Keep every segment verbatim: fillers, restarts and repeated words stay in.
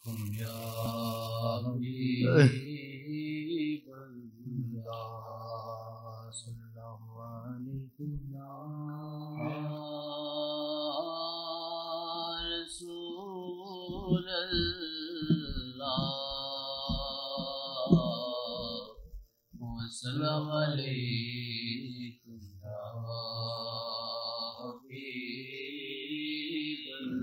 یا حبیب اللہ صلی اللہ علیہ رسول اللہ وسلم علیکم یا حبیب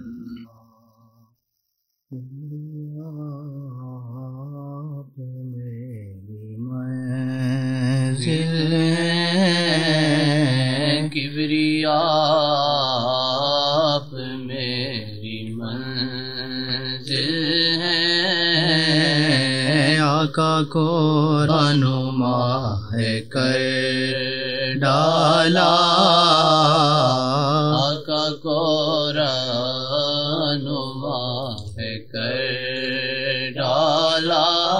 اللہ میری منزل کبریا آپ میری منزل ہے آقا کو رہنما ہے کر ڈالا آقا کو رہنما ہے کر ڈالا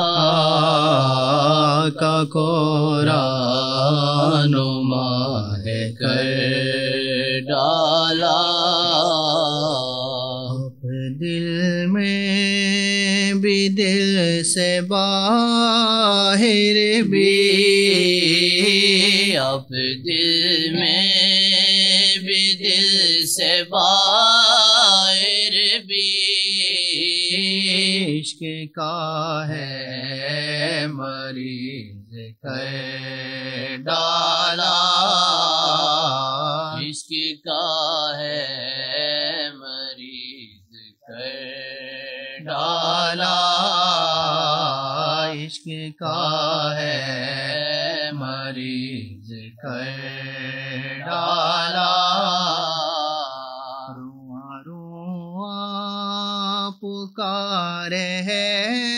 آقا کو رہنما ہے کر ڈالا دل میں بھی دل سے باہر بھی اب دل میں بھی دل سے باہر بھی عشق کا ہے مریض کر ڈالا عشق کا ہے مریض کر ڈالا عشق کا ہے مریض کر ڈالا رواں رواں پکارے ہے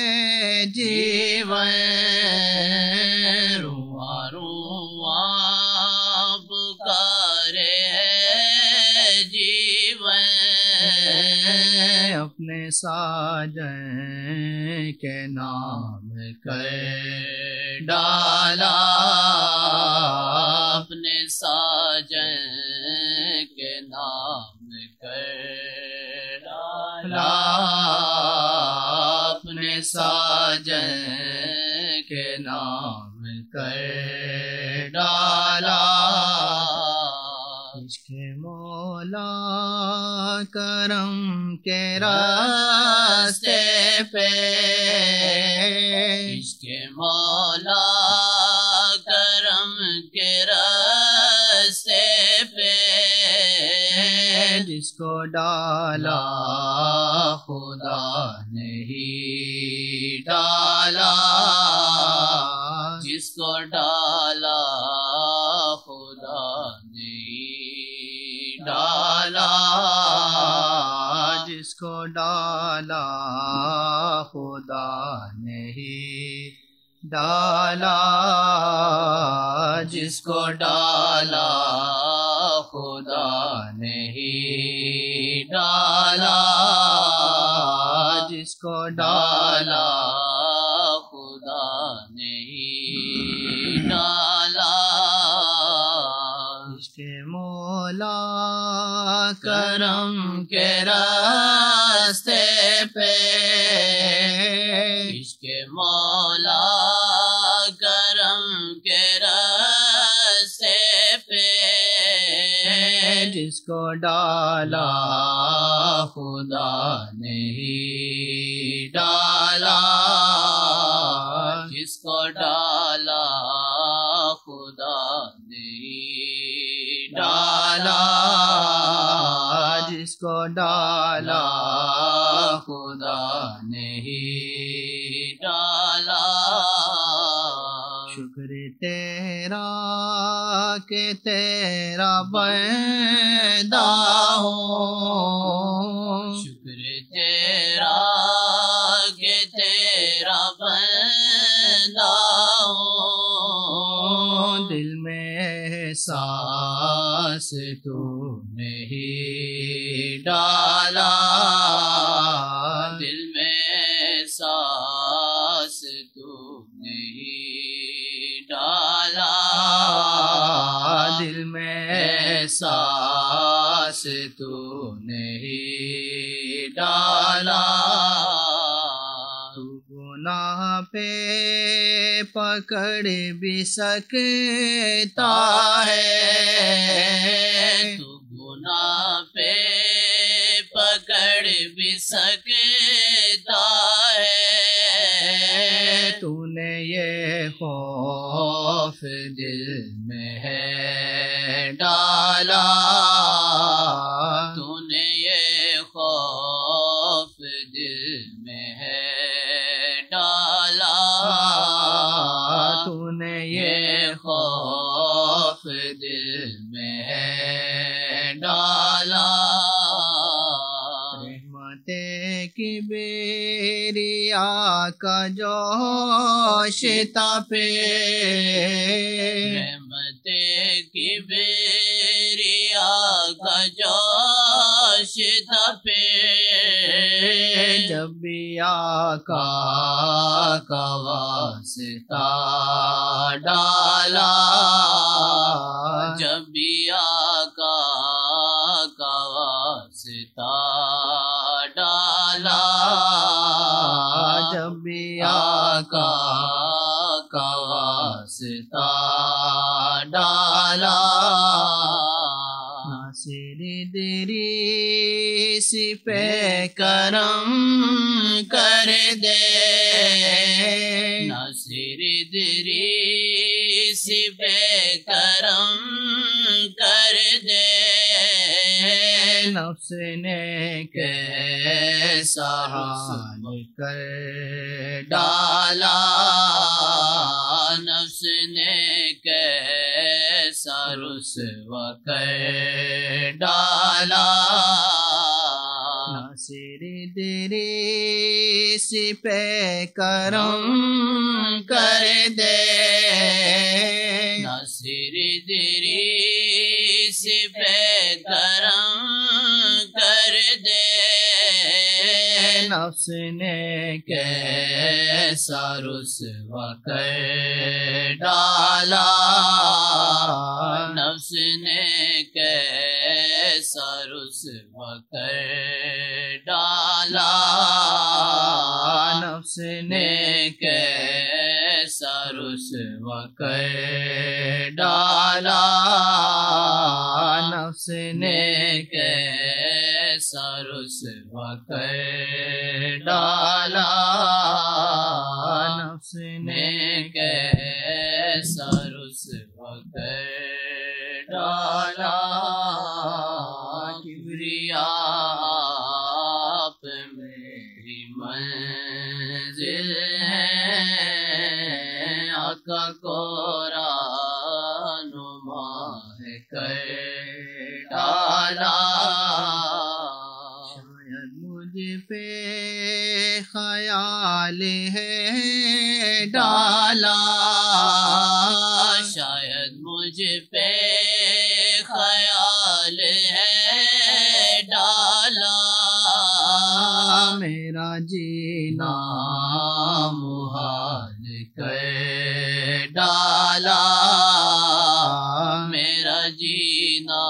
جیون رواں رواں پکارے ہے جیون اپنے ساجن کے نام کر ڈالا اپنے ساجن کے نام کر ڈالا اپنے ساجن کے نام کر ڈالا عشق مولا کرم کے راستے پہ عشق مولا کرم کے راستے پہ جس کو ڈالا خدا نہیں ڈالا جس کو ڈالا خدا نہیں ڈالا جس کو ڈالا خدا نہیں ڈالا جس کو ڈالا خدا نہیں ڈالا جس کو ڈالا خدا نہیں ڈالا عشق مولا کرم کے راستے پہ عشق مولا کرم کے راستے پہ جس کو ڈالا خدا نہیں ڈالا جس کو ڈالا خدا نہیں ڈالا جس کو ڈالا خدا نہیں ڈالا شکر تیرا کہ تیرا بندہ ہوں شکر تیرا کہ تیرا بندہ ہوں دل میں احساس تو نہیں ڈالا دل میں احساس تو نہیں ڈالا دل میں احساس تو نہیں ڈالا تو گناہ پہ پکڑ بھی سکتا ہے، تو گناہ پہ پکڑ بھی سکتا ہے، تو نے یہ خوف دل میں ہے ڈالا، تو نے یہ خوف دل میں ہے ڈالا، تو نے یہ خوف دل میں ہے ڈالا، رحمت کبریا کا جوش تپے، رحمت کبریا کا جوش تپے، جب بھی آقا کا واسطہ ڈالا، جب بھی آقا کا واسطہ ڈالا، جب بھی آقا کا واسطہ ڈالا، ناصر ادریس پہ کرم کر دے، ناصر ادریس پہ کرم کر دے، نفس نے کیسا حال کر ڈالا، نفس نے کیسا رسوا کر ڈالا، ناصر ادریس پہ کرم کر دے، ناصر ادریس پہ کرم کر دے، نفس نے کیسا رسوا کر ڈالا، نفس نے کیسا رسوا کر ڈالا، نفس نے کیسا رسوا کر ڈالا، نفس نے کیسا رسوا کر ڈالا، نفس نے کیسا رسوا کر ڈالا، کبریا آپ میری منزل ہے، آقا کو رہنما کر ڈالا، شاید مجھ پہ خیال ہے ڈالا، شاید مجھ پہ خیال ہے ڈالا، میرا جینا محال کر ڈالا، میرا جینا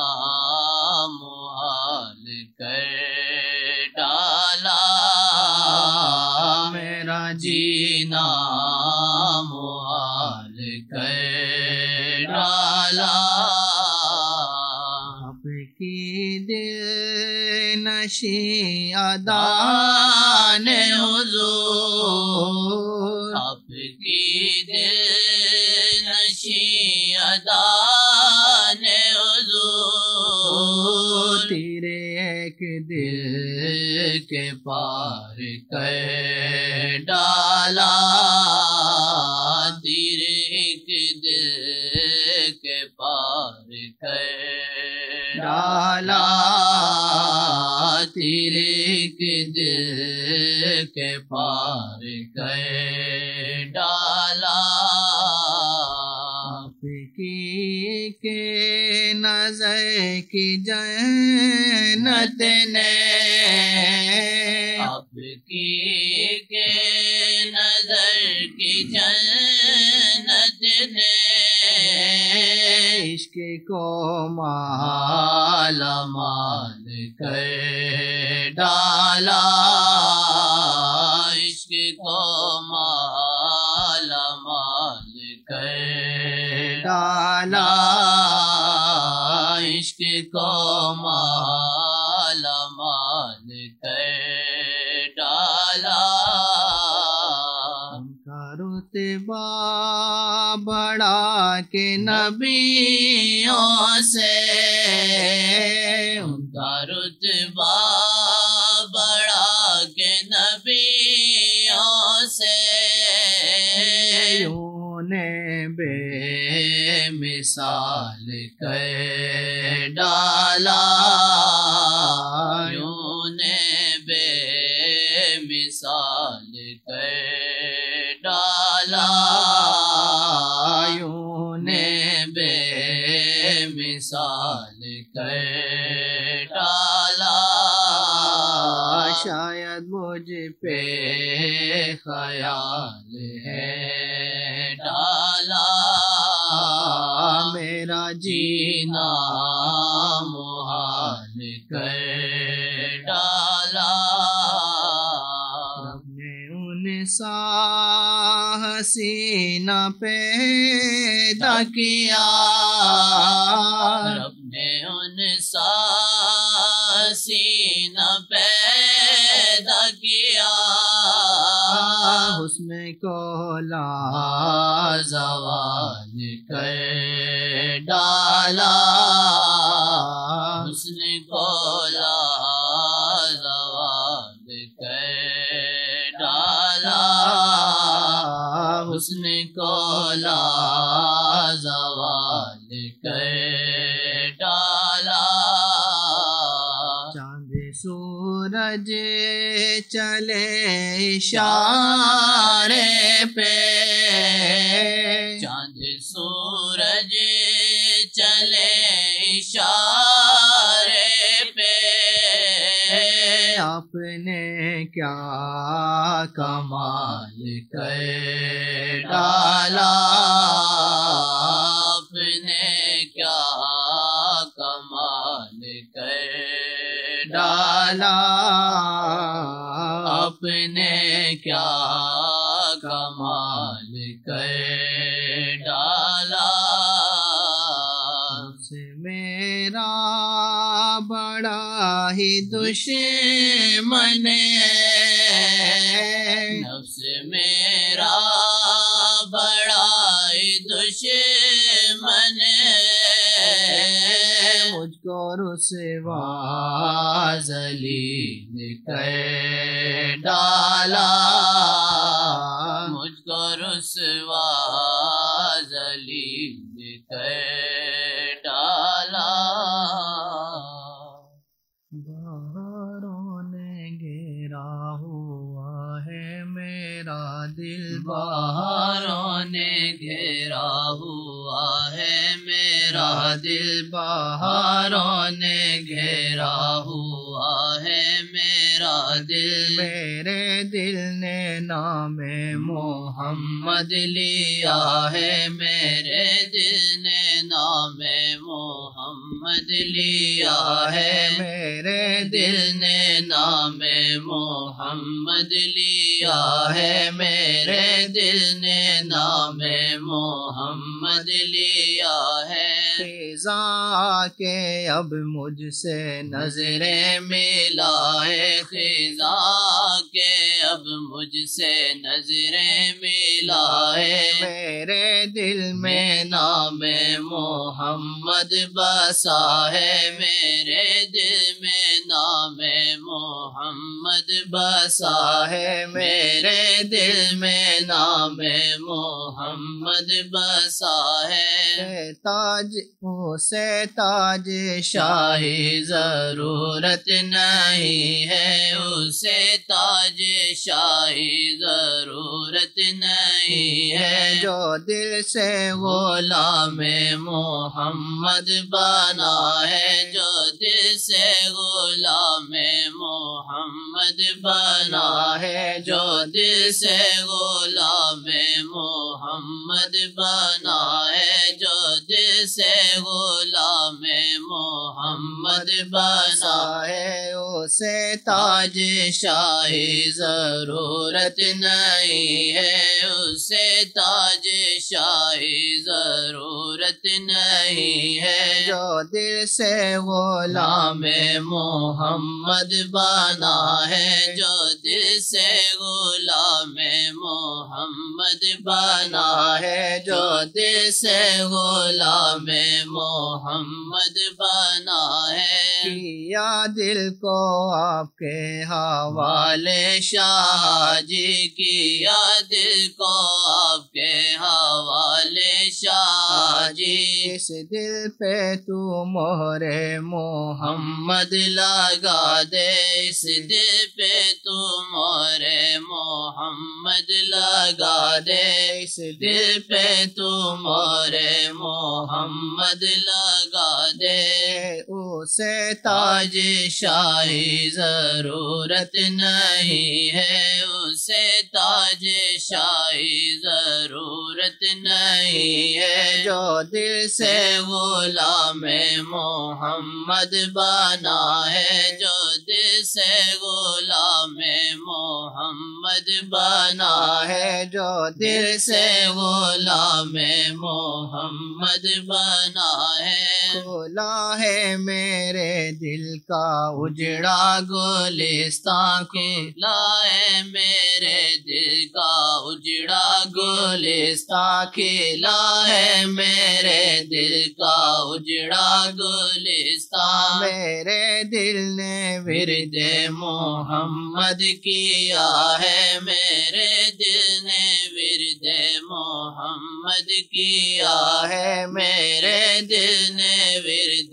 محال کر ڈالا، میرا جینا محال کر ڈالا، آپ کی دل نشی ادا نے حضور، آپ کی دل نشی ادا نے حضور، تیرے ایک دل کے پار کر ڈالا، تیرے ایک دل کے پار کر ڈالا، تیرے ایک دل کے پار کر ڈالا، آپ کی کے نظر کی جنت نے، آپ کی کے نظر کی جنت نے، عشق کو مالا مال کر ڈالا، عشق کو مالا مال کر ڈالا، عشق کو مالا مال کر ڈالا، ان کا رتبہ بڑھا کے نبیوں سے، ان کا رتبہ بڑھا کے نبیوں سے، یوں نے بے مثال کر ڈالا، یوں نے بے مثال کر ڈالا، یوں نے بے مثال کر ڈالا، شاید مجھ پہ خیال ہے ڈالا، میرا جینا محال کر ڈالا، رب نے ان سا حسینہ پیدا کیا، رب نے ان سا حسینہ پیدا کیا، حسن کو لا زوال کر ڈالا، حسن کو لا زوال کر ڈالا، حسن کو لا زوال کر ڈالا، چاند سورج چلے اشارے پہ، چاند سورج چلے اشارے پہ، آپ نے کیا کمال کر ڈالا، آپ نے کیا کمال کر ڈالا، آپ نے کیا کمال کر ڈالا، سے میرا بڑا ہی دشمن ہے، نفس میرا بڑا ہی دشمن ہے، مجھ کو رسوا ذلیل کر ڈالا، مجھ کو رسوا ذلیل کر ڈالا، بہاروں نے گھیرا ہوا ہے میرا دل، بہاروں نے گھیرا ہوا ہے میرا دل، بہاروں نے گھیرا ہوا ہے میرا دل، میرے دل نے نام محمد لیا ہے، میرے دل نے نام محمد لیا ہے، میرے دل نے نام محمد لیا ہے، میرے دل نے نام محمد لیا ہے، خزاں کے اب مجھ سے نظریں ملائے، خزاں کے اب مجھ سے نظریں ملائے، میرے دل میں میں نام محمد بسا ہے، میرے دل میں نام محمد بسا ہے، میرے دل میں نام محمد بسا ہے، تاج اسے تاج شاہی ضرورت نہیں ہے، اسے تاج شاہی ضرورت نہیں ہے، جو دل سے غلام محمد بنا ہے، جو دل سے غلام محمد بنا ہے، جو دل سے غلام محمد بنا ہے، جو دل سے غلام محمد بنا ہے اسے تاج شاہی ضرورت نہیں ہے، اسے تاج شاہی ضرورت نہیں ہے، جو دل سے غلام محمد بنا ہے، جو دل سے غلام محمد بنا ہے، جو دل سے غلام محمد بنا ہے، کیا دل کو آپ کے حوالے شاہ جی کیا دل کو آپ کے حوالے شاہ جی، اس دل پہ تو مہر محمد لگا دے، اس دل پہ تو مہر محمد لگا دے، اس دل پہ تو مہر محمد لگا دے، اسے تاج شاہی ضرورت نہیں ہے، اسے تاج شاہی ضرورت نہیں ہے، جو دل سے غلام محمد بنا ہے، جو دل سے غلام محمد بنا ہے، جو دل سے غلام محمد بنا ہے، کھلا ہے میرے دل کا اجڑا گلستان کھلا ہے میرے دل کا اجڑا گلستان کھلا ہے میرے دل کا اجڑا گلستان، میرے دل نے ورد محمد کیا ہے، میرے دل نے ورد محمد کیا ہے، میرے دل نے ورد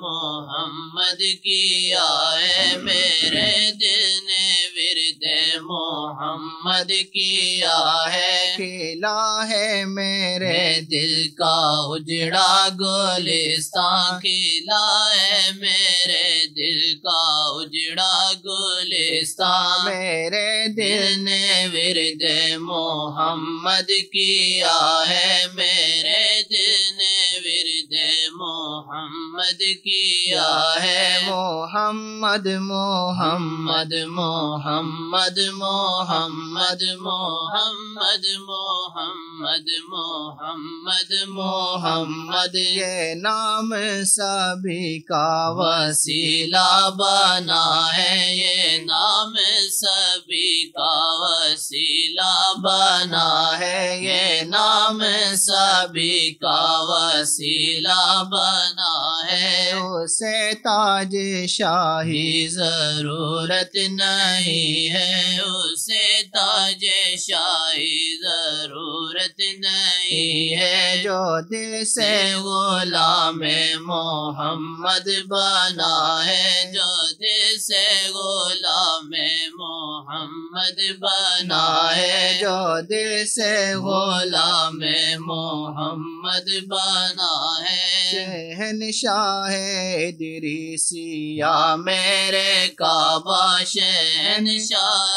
محمد کیا ہے، میرے دل نے ورد محمد کیا ہے، کھلا ہے میرے دل کا اجڑا گلستان کھلا ہے میرے دل کا اجڑا گلستان، میرے دل نے ورد محمد کیا ہے، میرے دل نے ورد محمد کیا ہے، محمد محمد محمد محمد محمد محمد محمد محمد یہ نام سبھی کا وسیلہ بنا ہے، یہ نام سبھی کا وسیلہ بنا ہے، یہ نام سبھی کا وسیلہ بنا ہے، اسے تاج شاہی ضرورت نہیں ہے، اسے تاج شاہی ضرورت نہیں ہے، جو دل سے غلام محمد بنا ہے، جو دل سے غلام محمد بنا ہے، جو دل سے غلام محمد بنا ہے، شہنشاہ ادریسیہ میرے کعبہ شہنشاہ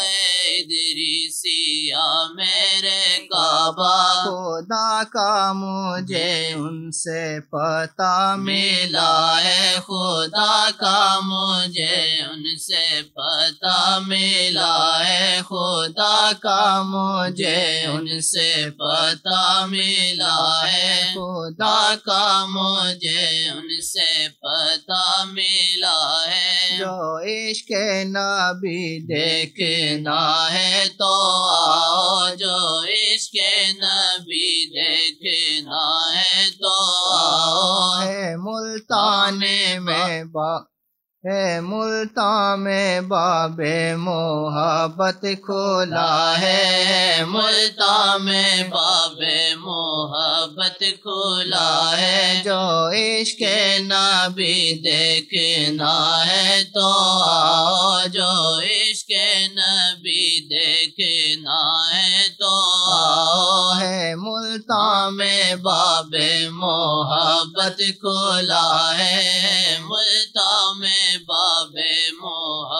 ادریسیہ میرے کعبہ، خدا کا مجھے ان سے پتہ ملا ہے، خدا کا مجھے ان سے پتہ ملا ہے، خدا کا مجھے ان سے پتہ ملا ہے، خدا کا مجھے ان سے پتہ ملا ہے، جو عشق نبی دیکھنا ہے تو آؤ، جو عشق نبی دیکھنا ہے تو آؤ، ہے ملتان میں با ہے ملتان میں باب محبت کھولا ہے، ملتان میں باب محبت کھولا ہے، جو عشق نبی دیکھنا ہے تو آؤ، جو عشق نبی دیکھنا ہے تو آؤ، ہے ملتان میں باب محبت کھولا ہے، ملتان میں باب محبت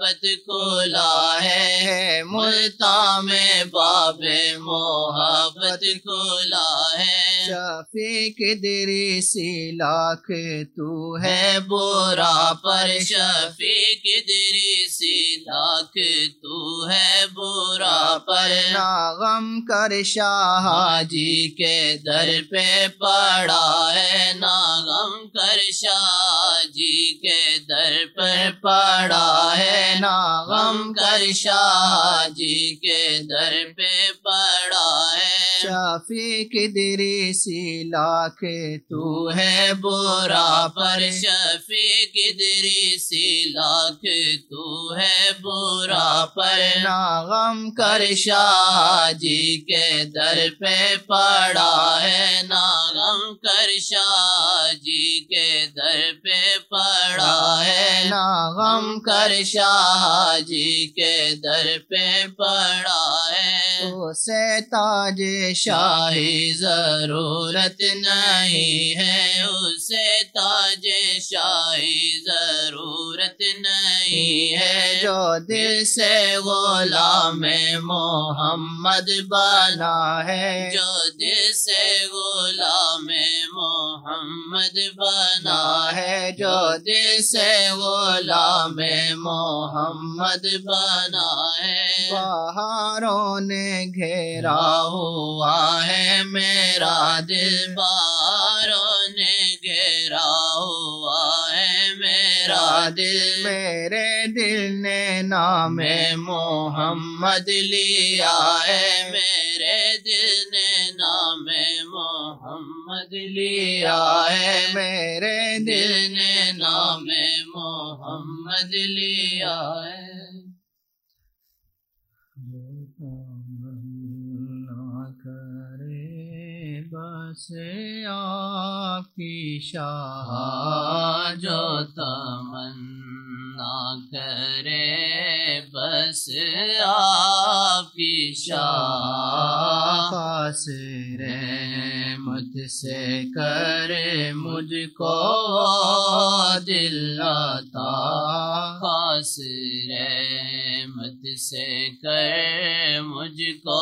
محبت کھلا ہے، ملتاں میں باب محبت کھلا ہے۔ شفیق ادریسی لاکھ تو ہے ہے برا پر شفیق ادریسی لاکھ تو ہے برا پر، نا غم کر شاہ جی کے در پہ پڑا ہے، نا غم کر شاہ جی کے در پر پڑا ہے، نا غم کر شاہ جی کے در پہ پڑا ہے۔ شفیق ادریسی لاکھ تو تو ہے برا پر شفیق ادریسی لاکھ تو ہے برا پر، نا غم کر شاہ جی کے در پہ پڑا ہے، نا غم کر شاہ جی کے در پہ پڑا ہے، نا غم کر شاہ جی کے در پہ پڑا ہے۔ اسے تاج شاہی ضرورت نہیں ہے، اسے تاج شاہی ضرورت نہیں ہے، جو دل سے غلام محمد بنا ہے، جو دل سے غلام محمد بنا ہے، جو دل سے غلام محمد بنا ہے۔ بہاروں نے گھیرا ہوا ہے میرا دل، بہاروں نے گھیرا ہوا ہے میرا دل، میرے دل نے نام میں محمد لیا ہے، میرے دل نے نام محمد لیا ہے، میرے دل نے نام محمد لیا ہے۔ بس آپ کی شاہ جو تمنا کرے، بس آپ کی شاہ، خاص رحمت سے کرے مجھ کو دل عطا، خاص رحمت سے کرے مجھ کو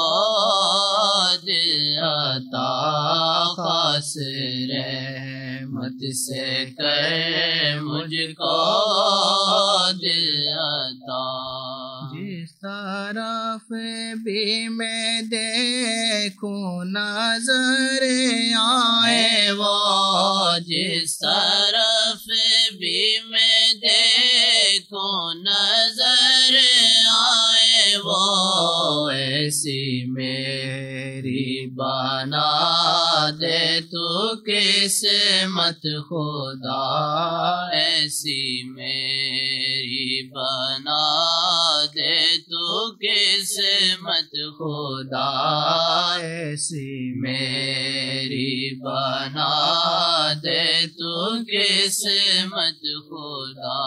دل عطا، خاص رحمت سے کرے مجھ کو دل عطا۔ جس طرف بھی میں دیکھوں نظر آئے وہ، جس طرف بھی میں دیکھوں نظر آئے وہ، ایسی میری بنا دے تو قسمت خدا، ایسی میری بنا دے تو قسمت خدا، ایسی میری بنا دے تو قسمت خدا۔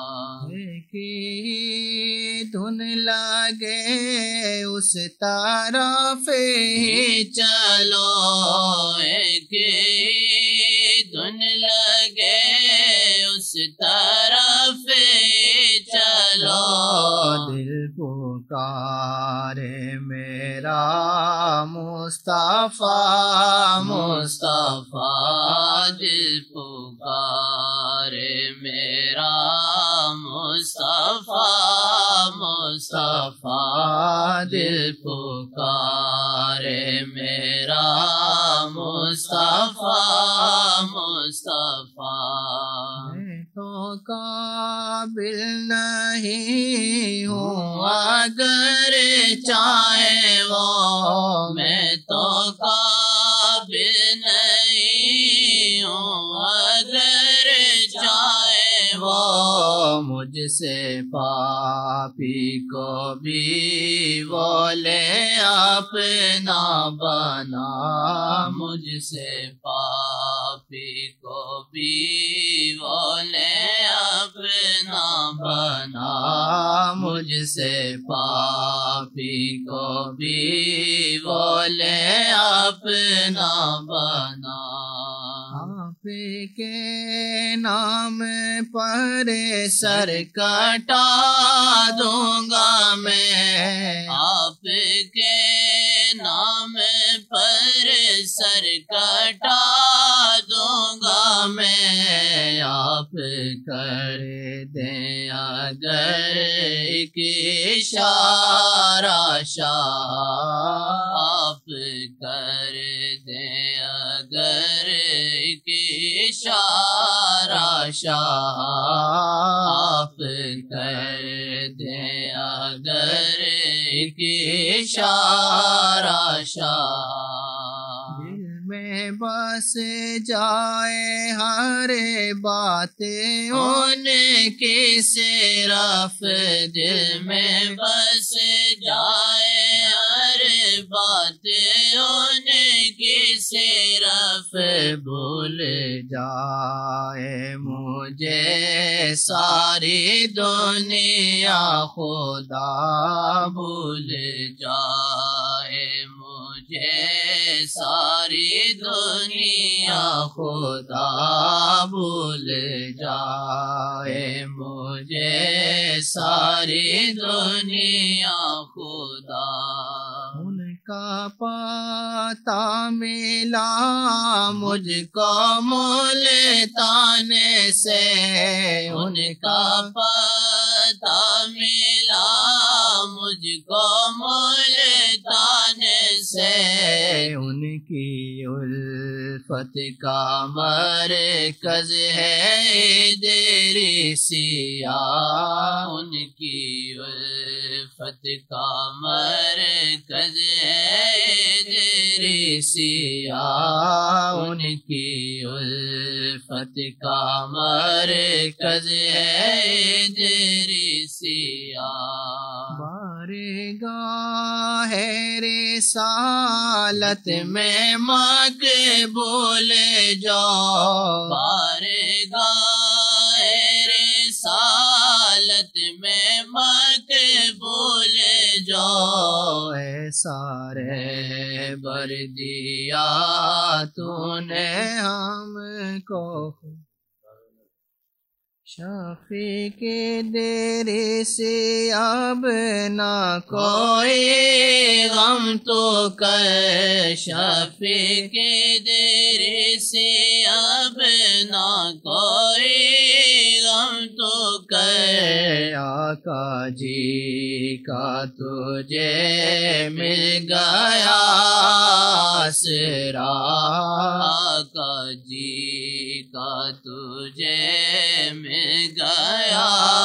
کی دھن لگے اس طرف ہی چلو، ایک دھن لگے اس طرف چلو، دل پکارے میرا مصطفیٰ مصطفیٰ، دل پکارے میرا مصطفیٰ مصطفیٰ، دل پکارے میرا مصطفیٰ مصطفیٰ۔ میں تو قابل نہیں ہوں اگر چاہے وہ، میں تو قابل نہیں ہوں اگر چاہے وہ، مجھ سے پاپی کو بھی وہ لے اپنا بنا، مجھ سے پاپی کو بھی وہ لے اپنا بنا، مجھ سے پاپی کو بھی وہ لے اپنا بنا۔ آپ کے نام پر سر کٹا دوں گا میں، آپ کے نام پر سر کٹا دوں گا میں، آپ کر دیں اگر ایک اشارہ شاہ، آپ کر دیں اگر ایک اشارہ شاہ، آپ کر دیں اگر ایک اشارہ شاہ، دل میں بس جائے ہر بات ان کی صرف، دل میں بس جائے ہر بات ان کی صرف، بھول جائے مجھے ساری دنیا خدا، بھول جائے مجھے ساری دنیا خدا، بھول جائے مجھے ساری دنیا خدا، ان کا پتہ ملا مجھ کو ملتان سے، ان کا پتہ ملا مجھ کو ملتان سے، ان کی الفت کا مرکز ہے ادریسیہ، ان کی الفت کا مرکز ہے ادریسیہ، ان کی الفت کا مرکز ہے ادریسیہ، بارگاہ رسالت میں مقبول جو، بارگاہ رسالت میں مقبول جو، ایسا رہبر دیا تو نے ہم کو، شفیع کے ڈیرے سے اب نہ کوئی غم تو کر، شفیع کے ڈیرے سے اب نہ کوئی غم تو کر، آقا جی کا تجھے مل گیا آسرا، آقا جی کا تجھے مل گیا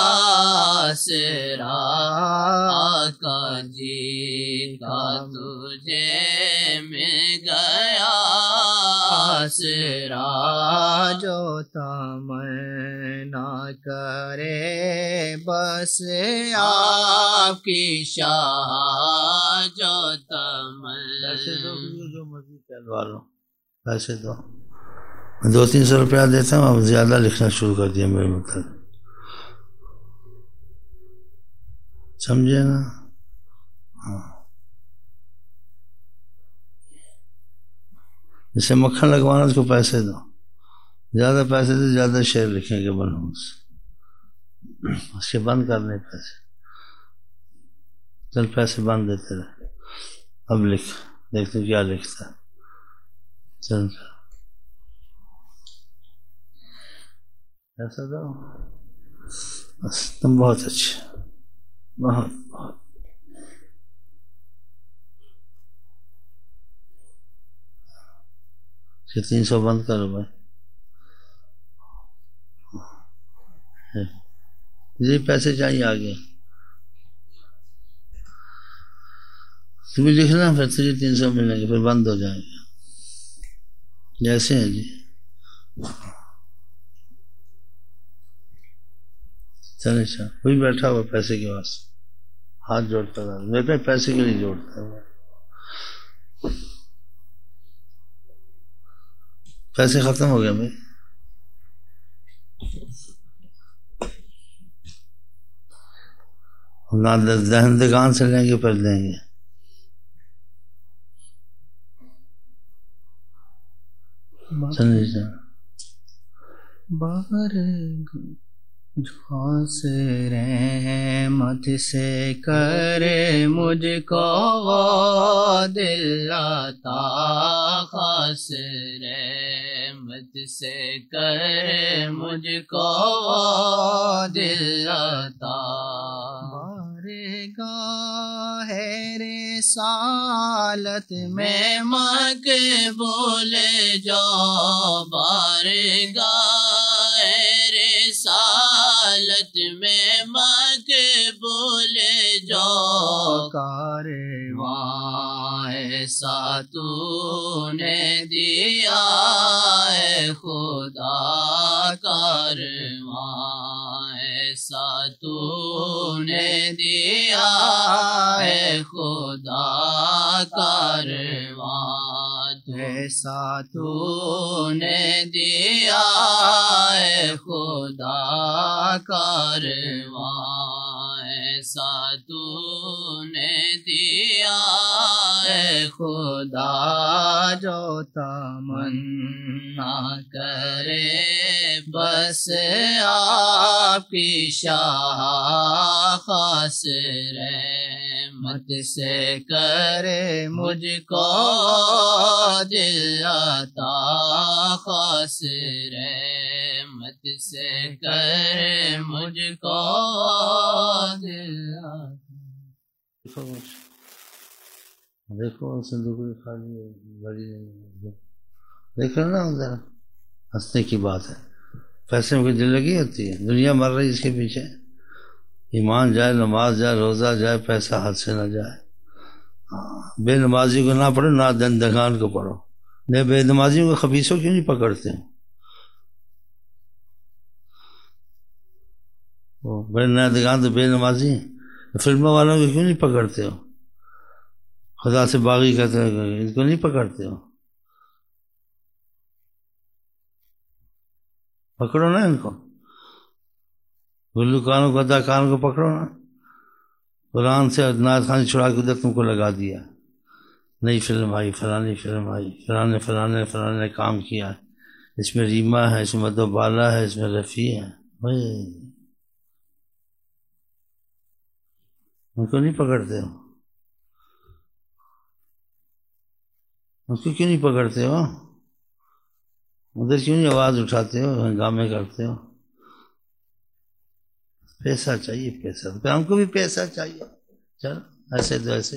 آسرا، آقا جی کا تجھے مل گیا آسرا، جو تمنا کرے بس آپ کی شاہ، جو تمنا، جو مرضی چلوا لو، پیسے دو، دو تین سو روپیہ دیتا ہوں، اب زیادہ لکھنا شروع کر دیا میرے مطلب، سمجھے نا؟ ہاں، جسے مکھن لگوانا اس کو پیسے دو، زیادہ پیسے دو، زیادہ شعر لکھیں گے بنوس، اس کے بند کرنے پیسے، چل پیسے بند دیتے رہے، اب لکھ، دیکھتے کیا لکھتا ہے، چل ایسا دو، بس تم بہت اچھے، بہت بہت تین سو بند کرو بھائی، جی پیسے چاہیے آگے، تمہیں لکھنا پھر تجھے تین سو ملیں گے، پھر بند ہو جائیں گے، جیسے ہیں جی، چلے چل کوئی بیٹھا ہوا پیسے کے واسطے ہاتھ جوڑتا تھا، میرے پیسے کے لیے جوڑتا ہے، پیسے ختم ہو گئے بھائی، نہ دہندگان سے لیں گے پھر دیں گے، چلیے بار خاص رحمت سے کرے مجھ کو دل عطا، خاص رحمت سے کرے مجھ کو دل عطا، بارگاہ رسالت میں میں مقبول جو بارگاہ رسالت میں مقبول جو کارواں ایسا تو نے دیا ہے خدا، کارواں ایسا تو نے دیا ہے خدا، کارواں ایسا تو نے دیا ہے خدا، کارواں ایسا تو نے دیا ہے خدا، جو تمنا کرے بس آپ کی شاہ، خاص رحمت سے کرے مجھ کو دل عطا، خاص رحمت سے کرے مجھ کو دل عطا۔ دیکھو صندوق خالی ہے، بڑی دیکھ رہے نا ذرا، ہنسنے کی بات ہے، پیسے میں کوئی دل لگی ہوتی ہے، دنیا مر رہی اس کے پیچھے، ایمان جائے، نماز جائے، روزہ جائے، پیسہ ہاتھ سے نہ جائے۔ بے نمازی کو نہ پڑھو، نہ دندگان کو پڑھو، نہیں بے نمازیوں کو خبیثوں کیوں نہیں پکڑتے ہیں؟ وہ بے نمازیوں تو بے نمازی ہیں، فلموں والوں کو کیوں نہیں پکڑتے ہو؟ خدا سے باغی کہتے ہیں، ان کو نہیں پکڑتے ہو؟ پکڑو نا ان کو، گلوکاروں کو، اداکاروں کو پکڑو نا۔ قرآن سے نعت خوانی چھڑا کے ادھر تم کو لگا دیا، نئی فلم آئی، فلانی فلم آئی، فلانے فلانے فلانے نے کام کیا ہے، اس میں ریما ہے، اس میں مدو بالا ہے، اس میں رفیع ہے، ان کو نہیں پکڑتے ہو؟ ان کو کیوں نہیں پکڑتے ہو؟ ادھر کیوں نہیں آواز اٹھاتے ہو، ہنگامے کرتے ہو؟ پیسہ چاہیے، پیسہ، ہم کو بھی پیسہ چاہیے، چل ایسے تو ایسے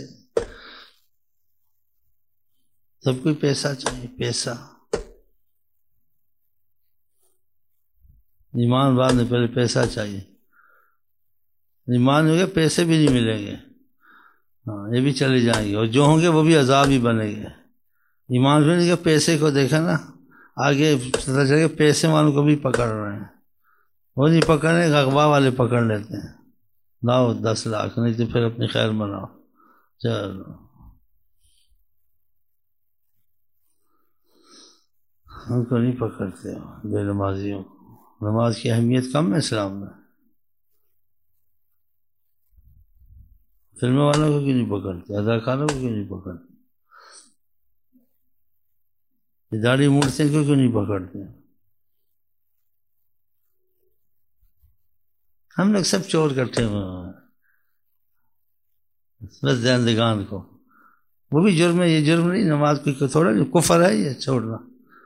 سب کو پیسہ چاہیے، پیسہ۔ ایمان بعد میں، پہلے پیسہ چاہیے، ایمان ہو گیا پیسے بھی نہیں ملیں گے، ہاں یہ بھی چلے جائیں گے، اور جو ہوں گے وہ بھی عذاب ہی بنے گے۔ ایمان بھی نہیں کہ پیسے کو دیکھا نا، آگے پتہ چلے کہ پیسے والوں کو بھی پکڑ رہے ہیں، وہ نہیں پکڑنے، اغوا والے پکڑ لیتے ہیں، لاؤ دس لاکھ، نہیں تو پھر اپنی خیر مناؤ، چلو۔ ہم کو نہیں پکڑتے ہو بے نمازیوں، نماز کی اہمیت کم ہے اسلام میں۔ فلموں والوں کو کیوں نہیں پکڑتے، اداکاروں کو کیوں نہیں پکڑتے، داڑھی مونڈتے کو کیوں نہیں پکڑتے؟ ہم لوگ سب چور کرتے ہوئے ہیں، بس زندگان کو، وہ بھی جرم ہے، یہ جرم نہیں، نماز کو تھوڑا کفر ہے یہ چھوڑنا۔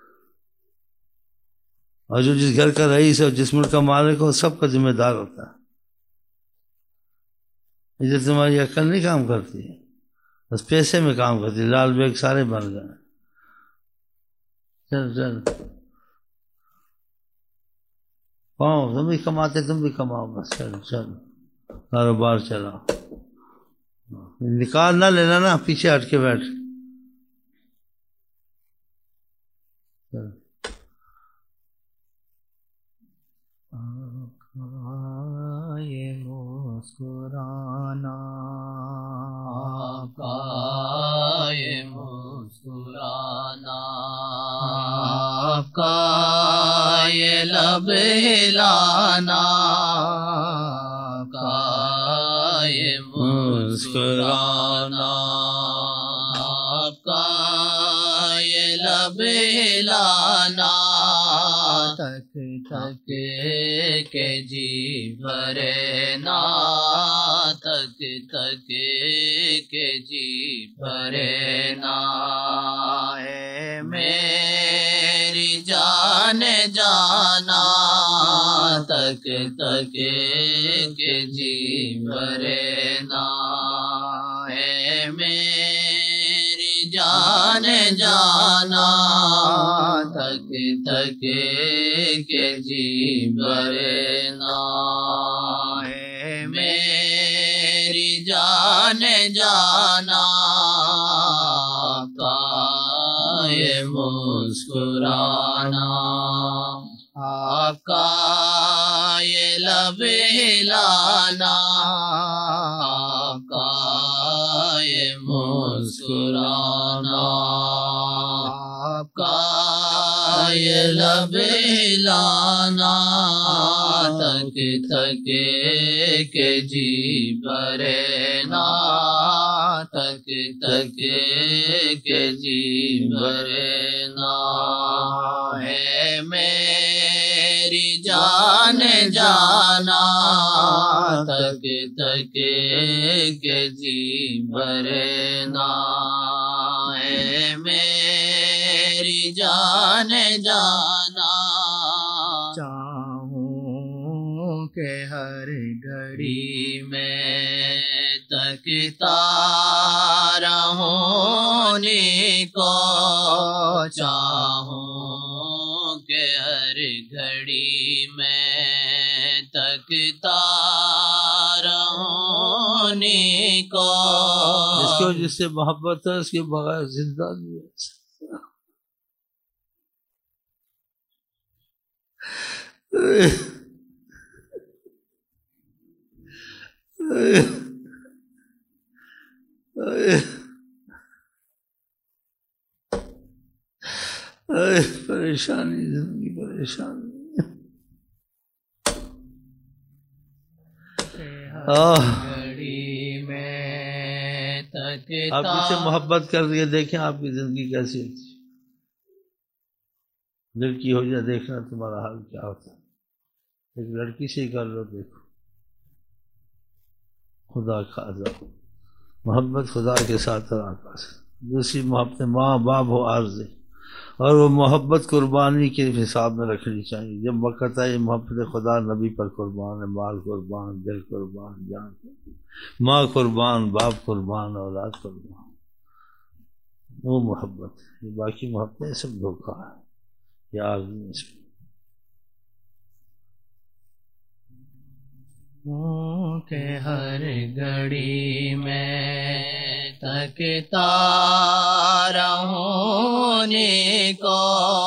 اور جو جس گھر کا رئیس ہے، جس ملک کا مالک ہو، سب کا ذمہ دار ہوتا ہے۔ ادھر تمہاری عقل نہیں کام کرتی ہے، بس پیسے میں کام کرتی ہے، لال بیگ سارے بن گئے۔ چل چل پاؤ، تم بھی کماتے تم بھی کماؤ، بس چل چل کاروبار چلاؤ، نکال نہ لینا نا، پیچھے ہٹ کے بیٹھ۔ یہ مسکرانا، آپ کا یہ مسکرانا، آپ کا یہ لب ہلانا، آپ کا یہ مسکرانا، آپ کا یہ لب ہلانا، تک تک کے جی بھرے نا تک تک کے جی بھرے نا اے میری جان جانا تک تک کے جی بھرے نا اے میری جان جانا تک تک کے جی بھرے نا اے میری جان جانا کا یہ مسکرانا آپ کا یہ لب ہلانا آپ کا یہ مسکرانا آپ کا یہ لب ہلانا تک تک کے جی بھرے نا تک تک کے جی بھرے نا ہے میری جان جانا تک تک کے جی بھرے نا ہے میری جان جانا چاہوں کہ ہر گھڑی میں تکتا رہوں کو چاہوں کہ ہر گھڑی میں تکتا رہوں کو جس کو جس سے محبت ہے اس کے بغیر زندہ نہیں ہے. پریشانی زندگی پریشانی. گھڑی میں تکتا آپ جس سے محبت کر رہی ہے دیکھیں آپ کی زندگی کیسی ہوتی ہے. دل کی ہو جائے دیکھنا تمہارا حال کیا ہوتا ہے. ایک لڑکی سے ہی کر لو دیکھو خدا کا عذاب. محبت خدا کے ساتھ رہا. دوسری محبت ماں باپ ہو عارضی اور وہ محبت قربانی کے حساب میں رکھنی چاہیے. جب وقت ہے محبت خدا نبی پر قربان ہے. مال قربان دل قربان جان قربان ماں قربان باپ قربان اولاد قربان. وہ محبت. یہ باقی محبتیں سب دھوکہ ہے. یہ آدمی اس میں کہ ہر گھڑی میں تکتا رہوں کو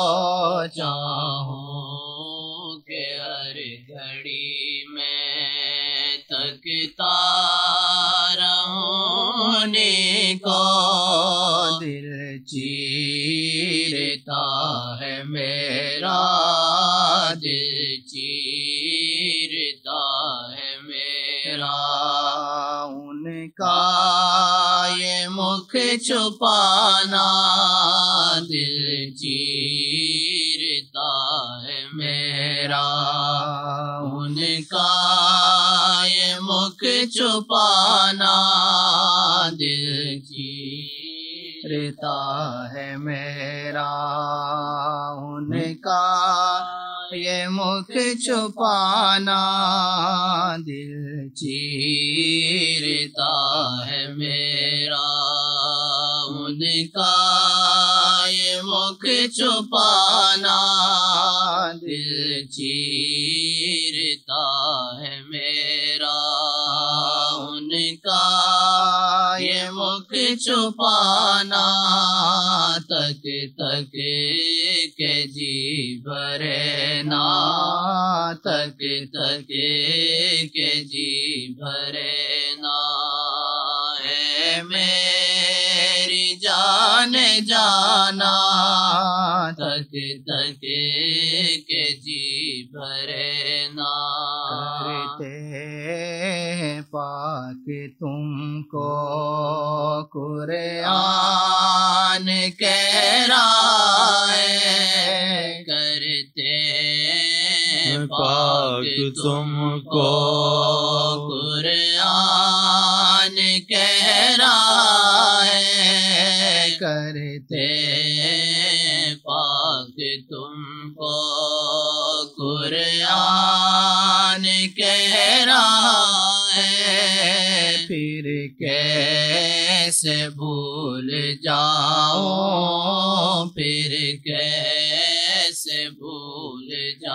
چاہوں کہ ہر گھڑی میں تکتا رہوں کو دل چیرتا ہے میرا دل چیرتا ہے میرا ان کا یہ مکھ چھپانا دل چیرتا ہے میرا ان کا یہ مکھ چھپانا دل چیرتا ہے میرا ان کا یہ مکھ چھپانا دل چیرتا ہے میرا ان کا یہ مکھ چھپانا دل چیرتا ہے میرا ان کا یہ مکھ چھپانا تک تک کے جی بھرے نا تک تک کے جی بھرے نا ہے میری جان جانا تک تک کے جی بھرے نا کرتے پاک تم کو قرآن کہہ رہا ہے کرتے تم کو قرآن کہہ رہا ہے، کرتے پاک تم کو قرآن کہہ رہا ہے، پھر کیسے بھول جاؤں، پھر کیسے بھول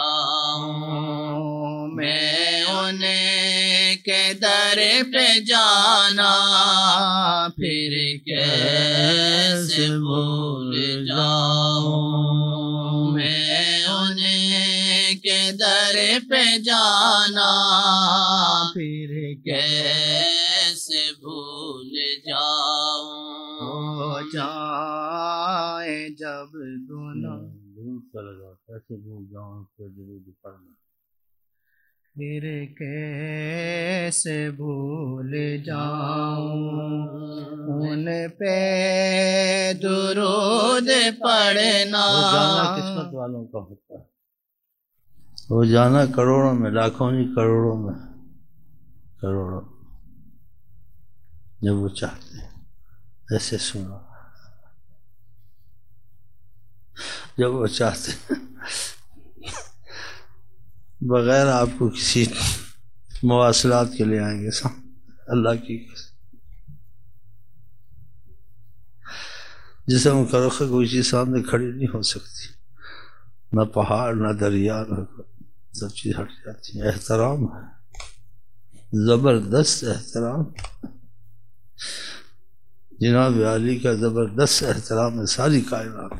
جاؤں میں انہیں کے در پہ جانا، پھر کیسے بھول جاؤں میں انہیں کے در پہ جانا، پھر کیسے بھول جاؤں ہو جائے جب گناہ، کیسے بھول جاؤں پھر درود پڑھنا، پھر کیسے بھول جاؤں ان پہ درود پڑھنا۔ وہ جانا قسمت والوں کا ہوتا ہے، وہ جانا کروڑوں میں، لاکھوں نہیں کروڑوں میں، کروڑوں جب وہ چاہتے ہیں۔ ایسے سنو، جب وہ چاہتے ہیں بغیر آپ کو کسی مواصلات کے لیے آئیں گے سام اللہ کی قسم، جسم کرو کوئی چیز سامنے کھڑی نہیں ہو سکتی، نہ پہاڑ نہ دریا نہ سب چیز ہٹ جاتی ہے۔ احترام ہے، زبردست احترام، جناب علی کا زبردست احترام ہے ساری کائنات۔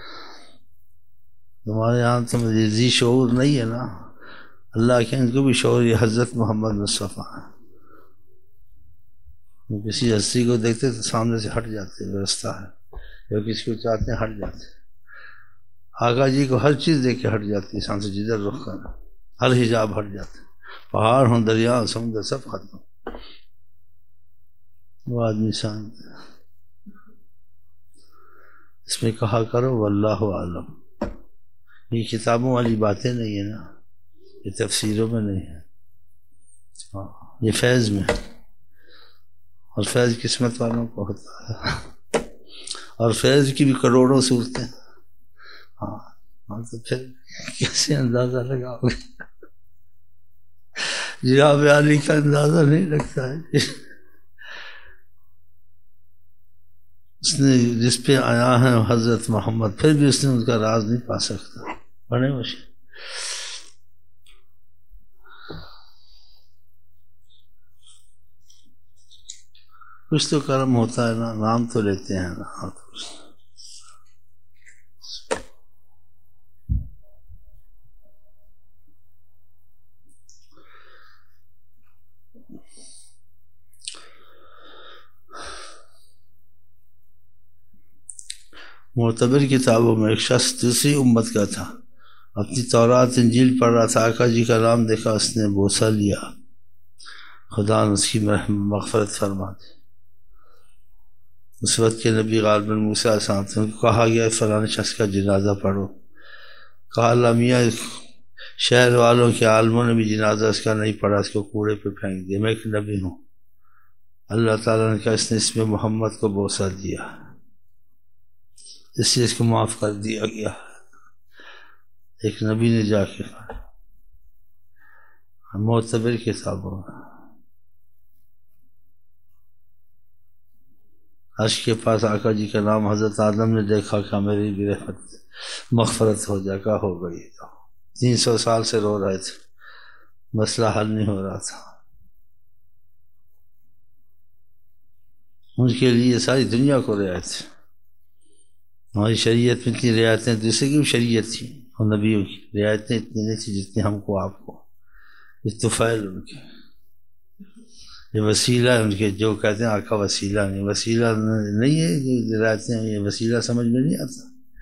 تمہارے یہاں تو ذی شعور نہیں ہے نا، اللہ کے ان کو بھی شعور، یہ حضرت محمد مصطفیٰ ہے، کسی ہستی کو دیکھتے تو سامنے سے ہٹ جاتے، ویوستھا ہے، جو کسی کو چاہتے ہیں ہٹ جاتے۔ آقا جی کو ہر چیز دیکھ کے ہٹ جاتی، انسان سے جدھر رخ کرنا، ہر حجاب ہٹ جاتے، پہاڑ ہوں دریا سمندر سب ختم۔ وہ آدمی سان اس میں کہا کرو واللہ عالم، یہ کتابوں والی باتیں نہیں ہیں نا، یہ تفسیروں میں نہیں ہے، یہ فیض میں، اور فیض قسمت والوں کو ہوتا ہے، اور فیض کی بھی کروڑوں صورتیں۔ ہاں ہاں تو پھر کیسے اندازہ لگاؤ گے؟ جناب علی کا اندازہ نہیں لگتا ہے، اس نے جس پہ آیا ہے حضرت محمد، پھر بھی اس نے ان کا راز نہیں پا سکتا، بڑے مشکل۔ کچھ تو کرم ہوتا ہے نا، نام تو لیتے ہیں نا۔ معتبر کتابوں میں ایک شخص دوسری امت کا تھا، اپنی تورات انجیل پڑھ رہا تھا، آقا جی کا نام دیکھا، اس نے بوسہ لیا، خدا نے اس کی مغفرت فرما دی۔ اس وقت کے نبی غالباً موسیٰ علیہ السلام کو کہا گیا فلاں شخص کا جنازہ پڑھو، کہا اللہ میاں شہر والوں کے عالموں نے بھی جنازہ اس کا نہیں پڑھا، اس کو کوڑے پہ پھینک دیا، میں ایک نبی ہوں۔ اللہ تعالیٰ نے کہا اس نے اس میں محمد کو بوسہ دیا، اس لیے اس کو معاف کر دیا گیا۔ ایک نبی نے جا کے معتبر کتابوں میں عرش کے پاس آقا جی کا نام حضرت آدم نے دیکھا کہ میری بھی رحمت مغفرت ہو جائے، کا ہو گئی، تین سو سال سے رو رہے تھے، مسئلہ حل نہیں ہو رہا تھا، ان کے لیے ساری دنیا کو رعایت تھی۔ ہماری شریعت میں اتنی رعایتیں، دوسرے کی بھی شریعت تھی اور نبیوں کی رعایتیں اتنی نہیں تھی جتنی ہم کو آپ کو، یہ طفیل ان کے، یہ وسیلہ ہے ان کے، جو کہتے ہیں آقا وسیلہ نہیں، وسیلہ نہیں ہے، جو رعایتیں یہ وسیلہ سمجھ میں نہیں آتا۔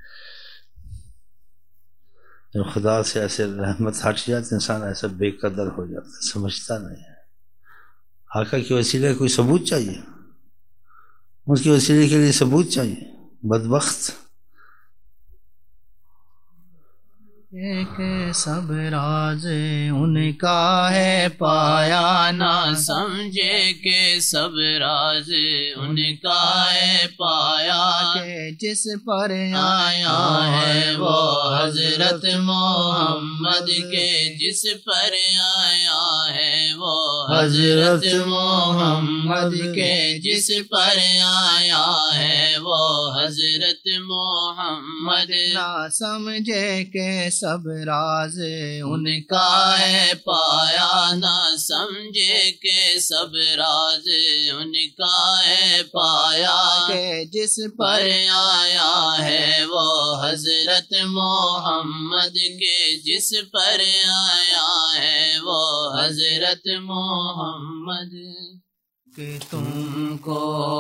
جب خدا سے ایسے رحمت ہٹ جاتی انسان ایسا بے قدر ہو جاتا ہے، سمجھتا نہیں ہے۔ آقا کے وسیلے کوئی ثبوت چاہیے، اس کے وسیلے کے لیے ثبوت چاہیے، بدبخت کہ سب راز ان کا ہے پایا نہ سمجھے کہ سب راز ان کا ہے پایا کہ جس پر آیا ہے وہ حضرت محمد کے جس پر آیا ہے وہ حضرت محمد کے جس پر آیا ہے وہ حضرت محمد نہ سمجھے کہ سب راز ان ان کا ہے پایا نہ سمجھے کہ سب راز ان کا ہے پایا کہ جس پر پر آیا ہے وہ حضرت محمد کے جس پر آیا ہے وہ حضرت محمد کہ تم تم کو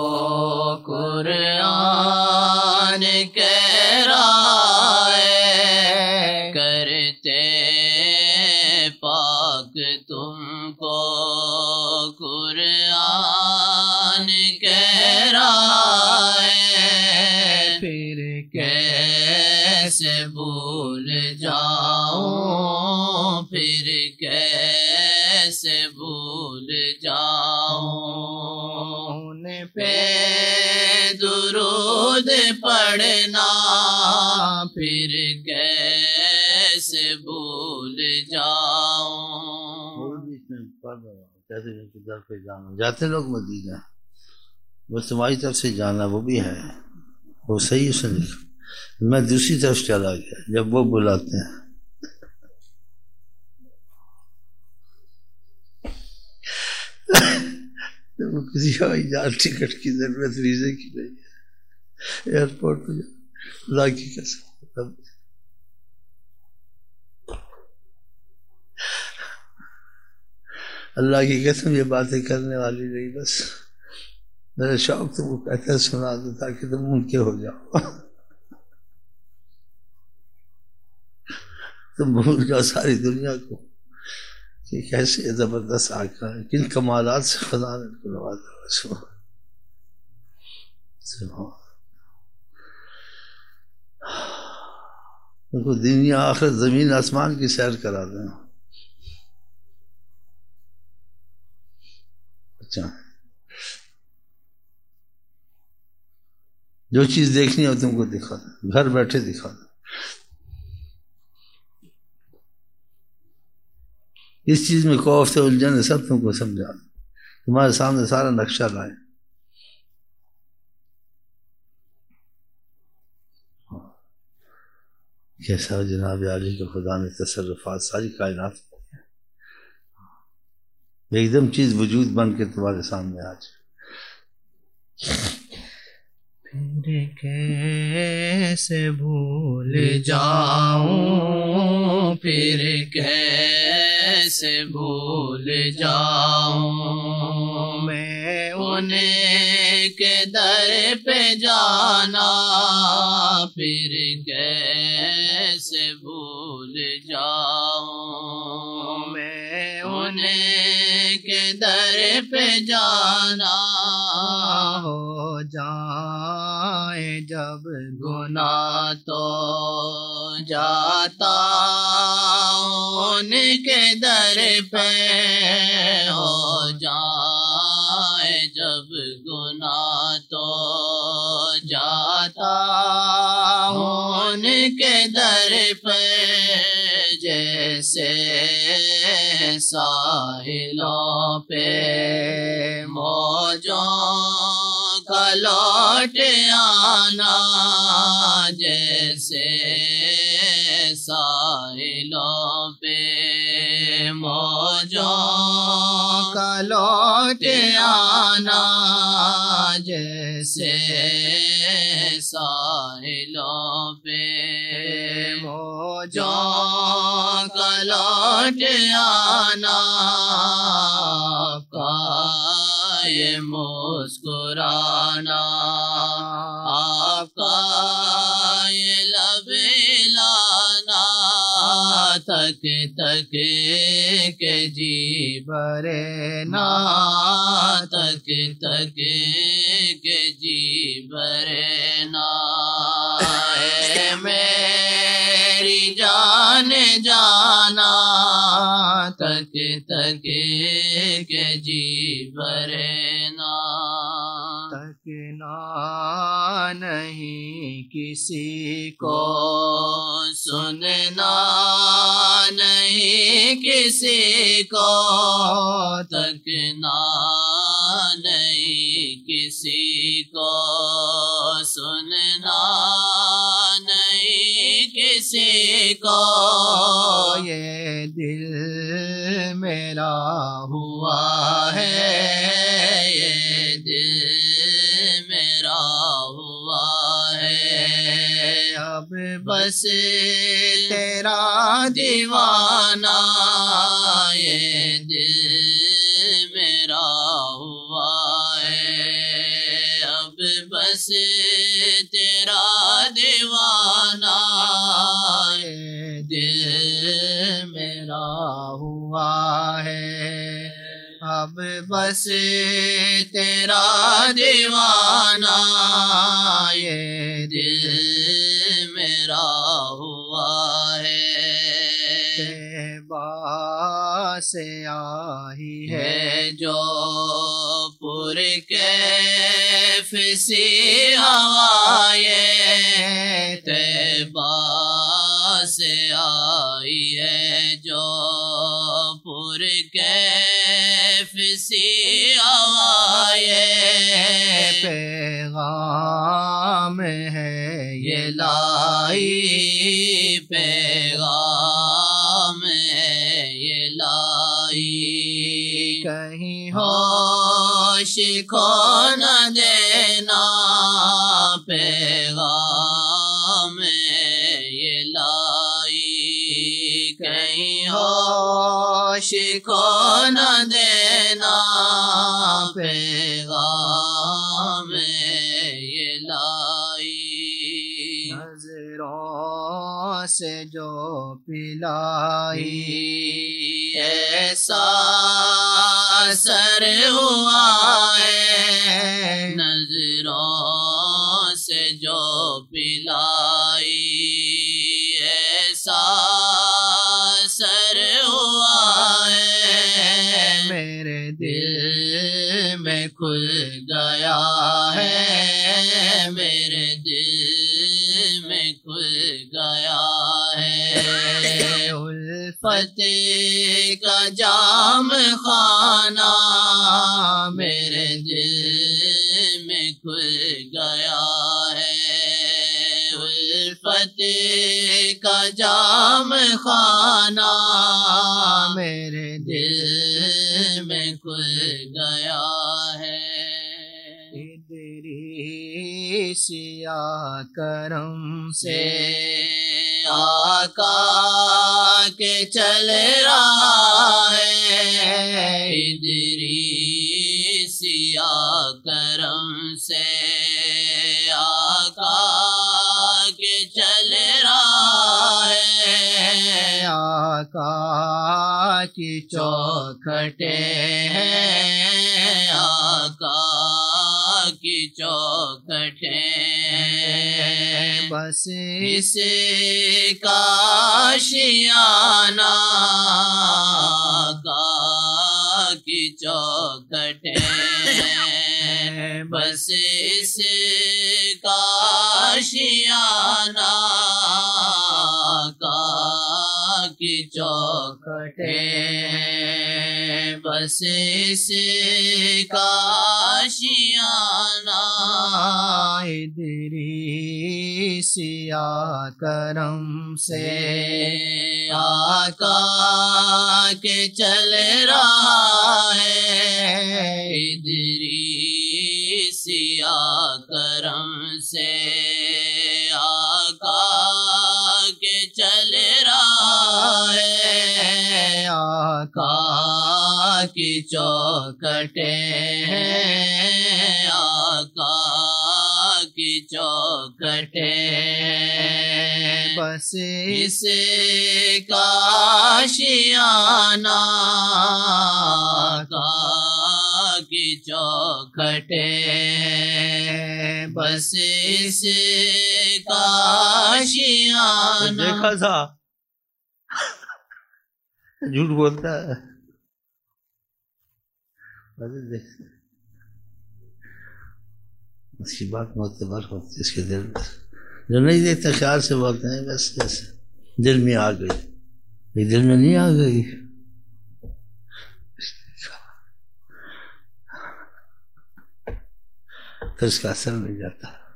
قرآن کہہ رہا ہے کرتے پاک تم کو قرآن کہہ رہا ہے پھر کیسے بھول جاؤں پھر کیسے بھول جاؤں ان پہ درود پڑھنا پھر کیسے بھول جاؤں جاتے لوگ مدینہ بس تمہاری طرف سے جانا وہ بھی ہے وہ صحیح سے لکھا میں دوسری طرف چلا گیا جب وہ بلاتے ہیں وہ کسی ہوائی جہاز ٹکٹ کی ضرورت ویزے کی نہیں ہے ایئرپورٹ پہ اللہ کی قسم اللہ کی قسم یہ باتیں کرنے والی نہیں بس میرا شوق تم کو کہتا ہے سنا دو تاکہ تم ان کے ہو جاؤ تم بھول جاؤ ساری دنیا کو کہ کیسے زبردست آقا ہے کن کمالات سے خدا نے کو نوازا ان کو دینی آخرت زمین آسمان کی سیر کرا دیں اچھا جو چیز دیکھنی ہو تم کو دکھا دیں گھر بیٹھے دکھا دیں اس چیز میں کوفت الجھن سب تم کو سمجھا دیں تمہارے سامنے سارا نقشہ لائے کیسا جناب عالی کے خدا نے تصرفات ساری کائنات کی ایک دم چیز وجود بن کے تمہارے سامنے آج پھر کیسے بھول جاؤں پھر کیسے بھول جاؤں میں ان کے در پہ جانا پھر کیسے بھول جاؤں میں ان کے در پہ جانا ہو جائے جب گناہ تو جاتا ان کے در پہ ہو جائے جب گناہ تو جاتا ان کے در پہ جیسے ساحلوں پہ موجوں کا لوٹ آنا جیسے ساحلوں پہ موجوں کا لوٹ آنا جیسے ساحلوں پہ موجوں کا لوٹ آنا کا یہ مسکرانا آپ کا یہ لب لانا تک تک کے جی برے نا تک تک کے جی برے نا اے میری جان جانا تک تک کے جی بھرے نا تکنا نہیں کسی کو کو سننا نہیں کسی کو تکنا نہیں کسی کو سننا نہیں کسی کو یہ دل میرا ہوا ہے یہ دل میرا ہوا ہے اب بس تیرا دیوانہ یہ دل میرا ہوا ہے اب بس تیرا دیوانہ یہ دل میرا ہوا ہے اب بس تیرا دیوانہ یہ دل میرا ہوا ہے طیبہ سے آئی ہے ہے جو پر کیف سی ہوائے طیبہ سے آئی ہے جو پر کیف سی ہوائے پیغام ہے یہ لائی پیغام ہے یہ لائی کہیں ہو ہوش کھو نہ دینا پیغام ہے یہ لائی کہیں ہوش کھو نہ دینا پیغام ہے یہ لائی نظروں سے جو پلائی ایسا اثر ہوا ہے نظروں سے جو پلائی ایسا اثر ہوا ہے میرے دل میں کھل گیا ہے میرے دل میں کھل گیا ہے الفت کا جام خانہ میرے دل میں کھل گیا ہے الفت کا جام خانہ میرے دل میں کھل گیا ہے ادریسیا کرم سے آقا کے چل رہا ہے ادریسیا کرم سے آقا کے چل رہا ہے آقا کی چوکھٹے ہیں آقا کی چوکھٹیں بس اس کا آشیانہ آقا کی چوکھٹیں بس اس کا آشیانہ آقا کی چوکھٹیں بس اس کا آشیانہ ادریسیا کرم سے آقا کے چل رہا ہے ادریسیا کرم سے آقا کے چل رہا ہے آقا کی چوکھٹیں آقا کی چوکھٹیں بس اس کا آشیانہ آقا کی چوکھٹیں بس اس کا آشیانہ دیکھا تھا جھوٹ بولتا ہے. اس کی بات معتبر ہوتی ہے اس کے دل میں. جو نہیں دیکھتے خیال سے بولتے ہیں بس جیسے دل میں آ گئی. یہ دل میں نہیں آ گئی. تو اس کا اثر مل جاتا ہے.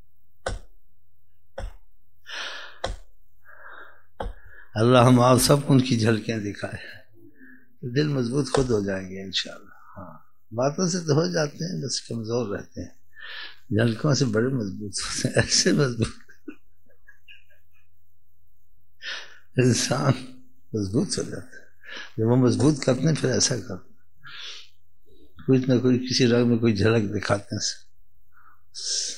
اللہ ہم آپ سب کو ان کی جھلکیں دکھائے. دل مضبوط خود ہو جائیں گے انشاءاللہ. ہاں باتوں سے تو ہو جاتے ہیں بس کمزور رہتے ہیں. جھلکوں سے بڑے مضبوط ہوتے ہیں. ایسے مضبوط انسان مضبوط ہو جاتا ہے. جب وہ مضبوط کرتے ہیں پھر ایسا کرتے ہیں کچھ نہ کوئی کسی رنگ میں کوئی جھلک دکھاتے ہیں.